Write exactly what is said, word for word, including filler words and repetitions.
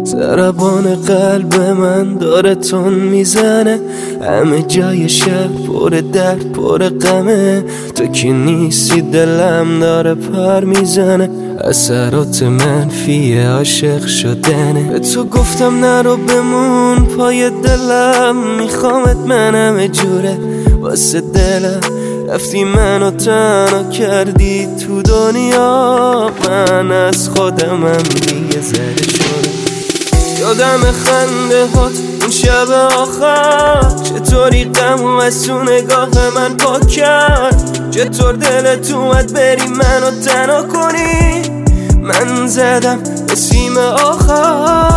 ضربان قلب من داره تون میزنه، همه جای شب پر درد پر غمه. تو که نیستی دلم داره پر میزنه، اثرات منفی عاشق شدنه. به تو گفتم نرو بمون پای دلم، میخوامت من همه جوره واسه دلم. رفتی منو تنها کردی تو دنیا، من از خودمم دیگه زده شدم. یادم خنده هات اون شب آخر، چطوری غم از تو نگاه من پاک کرد. چطور دلت اومد بری منو تنها کنی، من زدم به سیم آخر.